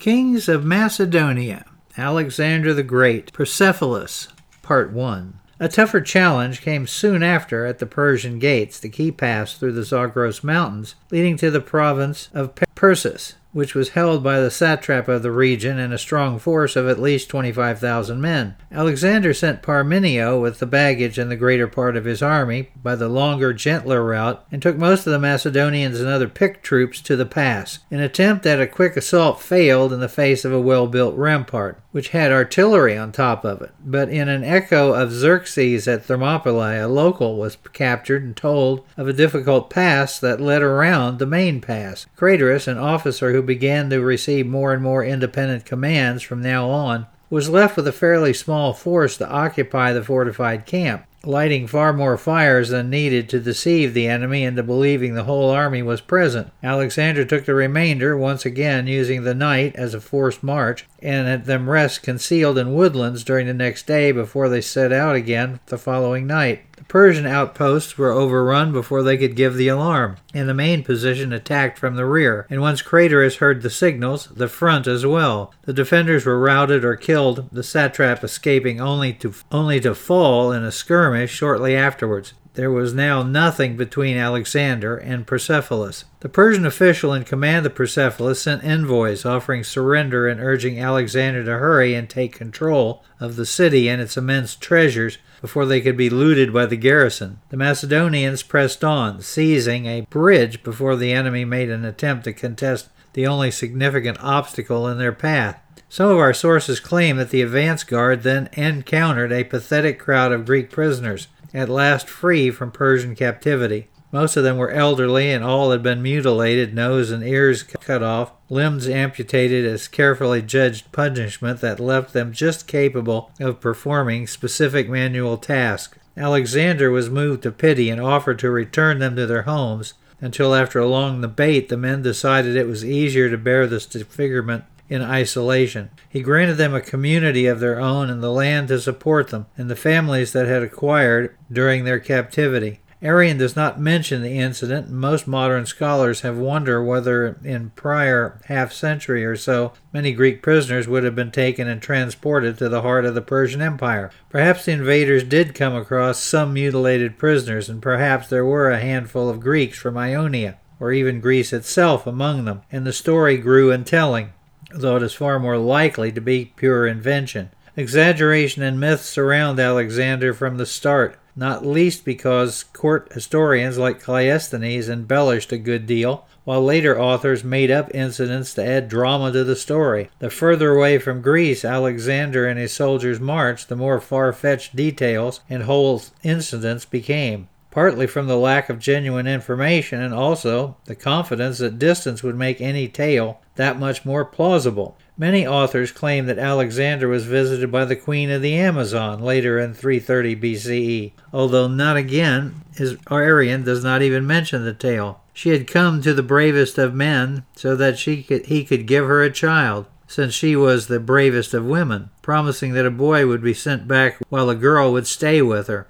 Kings of Macedonia, Alexander the Great, Persepolis, Part 1. A tougher challenge came soon after at the Persian gates, the key pass through the Zagros Mountains, leading to the province of Persis, which was held by the satrap of the region and a strong force of at least 25,000 men. Alexander sent Parmenio with the baggage and the greater part of his army by the longer, gentler route, and took most of the Macedonians and other picked troops to the pass. An attempt at a quick assault failed in the face of a well-built rampart, which had artillery on top of it. But in an echo of Xerxes at Thermopylae, a local was captured and told of a difficult pass that led around the main pass. Craterus, an officer who began to receive more and more independent commands from now on, was left with a fairly small force to occupy the fortified camp, lighting far more fires than needed to deceive the enemy into believing the whole army was present. Alexander took the remainder, once again using the night as a forced march, and had them rest concealed in woodlands during the next day before they set out again the following night. The Persian outposts were overrun before they could give the alarm, and the main position attacked from the rear, and once Craterus heard the signals, the front as well. The defenders were routed or killed, the satrap escaping only to fall in a skirmish shortly afterwards. There was now nothing between Alexander and Persepolis. The Persian official in command of Persepolis sent envoys offering surrender and urging Alexander to hurry and take control of the city and its immense treasures before they could be looted by the garrison. The Macedonians pressed on, seizing a bridge before the enemy made an attempt to contest the only significant obstacle in their path. Some of our sources claim that the advance guard then encountered a pathetic crowd of Greek prisoners, at last free from Persian captivity. Most of them were elderly, and all had been mutilated, nose and ears cut off, limbs amputated as carefully judged punishment that left them just capable of performing specific manual tasks. Alexander was moved to pity and offered to return them to their homes, until after a long debate the men decided it was easier to bear this disfigurement in isolation. He granted them a community of their own and the land to support them, and the families that had acquired during their captivity. Arrian does not mention the incident, and most modern scholars have wondered whether in prior half-century or so many Greek prisoners would have been taken and transported to the heart of the Persian Empire. Perhaps the invaders did come across some mutilated prisoners, and perhaps there were a handful of Greeks from Ionia, or even Greece itself among them, and the story grew in telling, though it is far more likely to be pure invention. Exaggeration and myth surround Alexander from the start, not least because court historians like Cleisthenes embellished a good deal, while later authors made up incidents to add drama to the story. The further away from Greece Alexander and his soldiers marched, the more far-fetched details and whole incidents became, partly from the lack of genuine information and also the confidence that distance would make any tale that much more plausible. Many authors claim that Alexander was visited by the Queen of the Amazon later in 330 BCE, although not again, Arrian does not even mention the tale. She had come to the bravest of men so that he could give her a child, since she was the bravest of women, promising that a boy would be sent back while a girl would stay with her.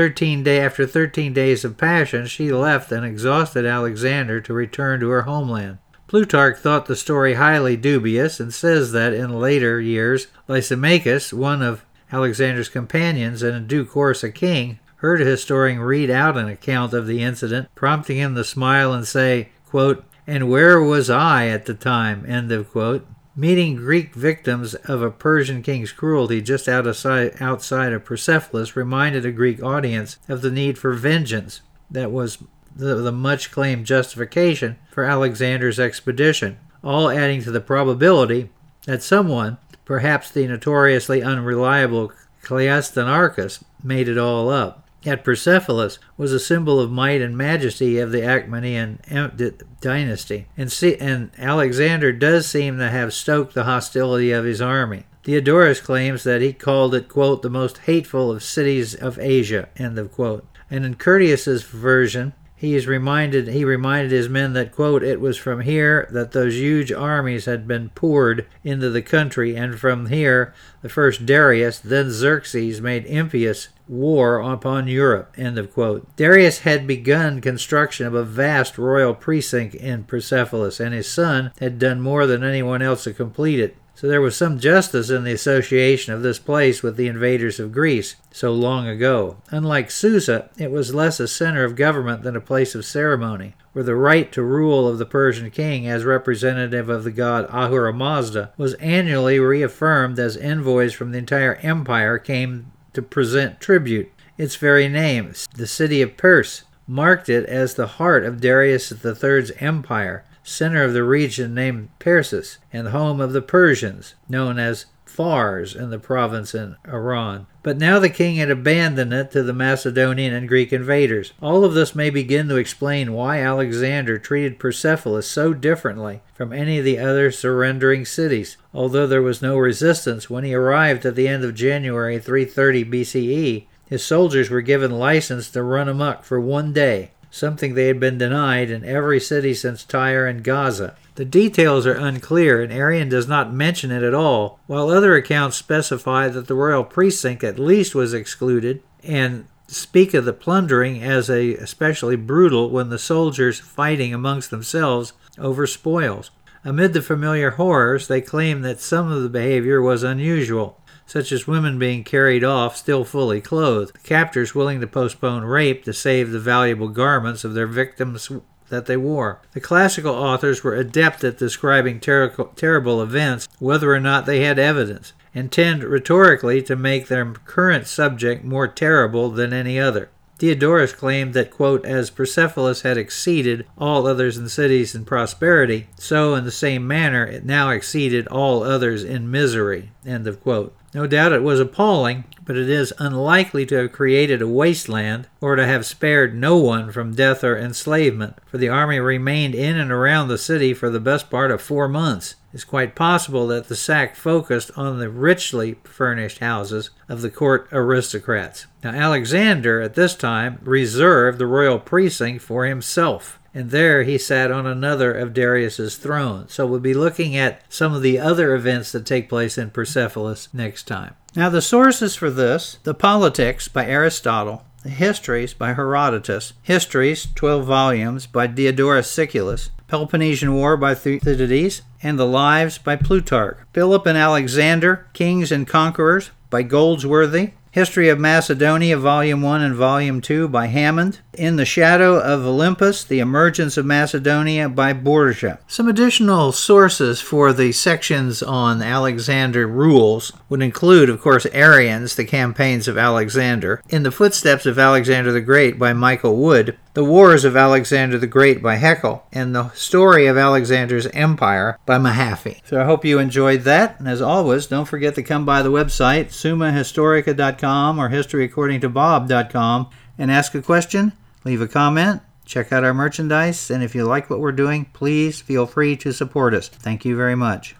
After 13 days of passion, she left an exhausted Alexander to return to her homeland. Plutarch thought the story highly dubious and says that in later years, Lysimachus, one of Alexander's companions and in due course a king, heard a historian read out an account of the incident, prompting him to smile and say, quote, "And where was I at the time?" End of quote. Meeting Greek victims of a Persian king's cruelty just outside of Persepolis reminded a Greek audience of the need for vengeance that was the much-claimed justification for Alexander's expedition, all adding to the probability that someone, perhaps the notoriously unreliable Cleisthenes, made it all up. Yet Persepolis was a symbol of might and majesty of the Achaemenid dynasty, and Alexander does seem to have stoked the hostility of his army. Diodorus claims that he called it, quote, the most hateful of cities of Asia, end of quote. And in Curtius's version, He reminded his men that, quote, it was from here that those huge armies had been poured into the country, and from here the first Darius, then Xerxes, made impious war upon Europe, end of quote. Darius had begun construction of a vast royal precinct in Persepolis, and his son had done more than anyone else to complete it. So there was some justice in the association of this place with the invaders of Greece so long ago. Unlike Susa, it was less a center of government than a place of ceremony, where the right to rule of the Persian king as representative of the god Ahura Mazda was annually reaffirmed as envoys from the entire empire came to present tribute. Its very name, the city of Pers, marked it as the heart of Darius III's empire, center of the region named Persis, and home of the Persians, known as Fars in the province in Iran. But now the king had abandoned it to the Macedonian and Greek invaders. All of this may begin to explain why Alexander treated Persepolis so differently from any of the other surrendering cities. Although there was no resistance, when he arrived at the end of January 330 BCE, his soldiers were given license to run amok for one day, something they had been denied in every city since Tyre and Gaza. The details are unclear, and Arrian does not mention it at all, while other accounts specify that the royal precinct at least was excluded, and speak of the plundering as especially brutal when the soldiers fighting amongst themselves over spoils. Amid the familiar horrors, they claim that some of the behavior was unusual, such as women being carried off still fully clothed, captors willing to postpone rape to save the valuable garments of their victims that they wore. The classical authors were adept at describing terrible events, whether or not they had evidence, and tend rhetorically to make their current subject more terrible than any other. Diodorus claimed that, quote, as Persepolis had exceeded all others in cities in prosperity, so in the same manner it now exceeded all others in misery, end of quote. No doubt it was appalling, but it is unlikely to have created a wasteland or to have spared no one from death or enslavement, for the army remained in and around the city for the best part of 4 months. It's quite possible that the sack focused on the richly furnished houses of the court aristocrats. Now, Alexander at this time reserved the royal precinct for himself, and there he sat on another of Darius's thrones. So we'll be looking at some of the other events that take place in Persepolis next time. Now, the sources for this: the Politics by Aristotle, the Histories by Herodotus, Histories, 12 volumes, by Diodorus Siculus, Peloponnesian War by Thucydides, and the Lives by Plutarch. Philip and Alexander, Kings and Conquerors by Goldsworthy, History of Macedonia, Volume 1 and Volume 2 by Hammond, In the Shadow of Olympus, The Emergence of Macedonia by Borgia. Some additional sources for the sections on Alexander rules would include, of course, Arrian's The Campaigns of Alexander, In the Footsteps of Alexander the Great by Michael Wood, The Wars of Alexander the Great by Haeckel, and The Story of Alexander's Empire by Mahaffy. So I hope you enjoyed that, and as always, don't forget to come by the website, summahistorica.com or historyaccordingtobob.com, and ask a question, leave a comment, check out our merchandise, and if you like what we're doing, please feel free to support us. Thank you very much.